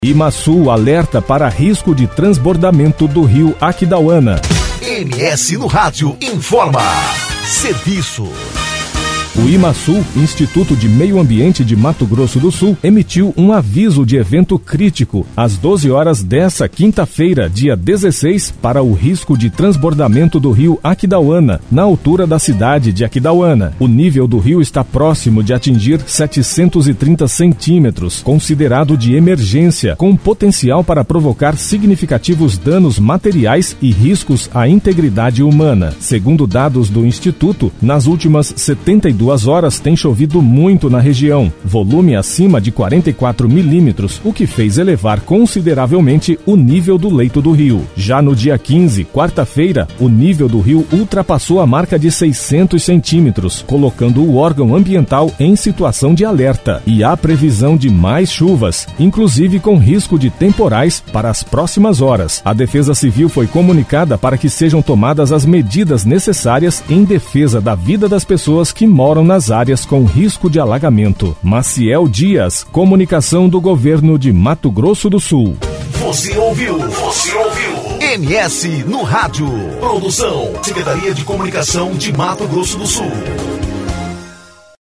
IMASul alerta para risco de transbordamento do rio Aquidauana. MS no Rádio informa. Serviço. O IMASul, Instituto de Meio Ambiente de Mato Grosso do Sul, emitiu um aviso de evento crítico às 12 horas desta quinta-feira, dia 16, para o risco de transbordamento do rio Aquidauana, na altura da cidade de Aquidauana. O nível do rio está próximo de atingir 730 centímetros, considerado de emergência, com potencial para provocar significativos danos materiais e riscos à integridade humana. Segundo dados do Instituto, nas últimas 72 horas tem chovido muito na região, volume acima de 44 milímetros, o que fez elevar consideravelmente o nível do leito do rio. Já no dia 15, quarta-feira, o nível do rio ultrapassou a marca de 600 centímetros, colocando o órgão ambiental em situação de alerta. E há previsão de mais chuvas, inclusive com risco de temporais para as próximas horas. A Defesa Civil foi comunicada para que sejam tomadas as medidas necessárias em defesa da vida das pessoas que moram nas áreas com risco de alagamento. Maciel Dias, comunicação do governo de Mato Grosso do Sul. Você ouviu? MS no Rádio. Produção, Secretaria de Comunicação de Mato Grosso do Sul.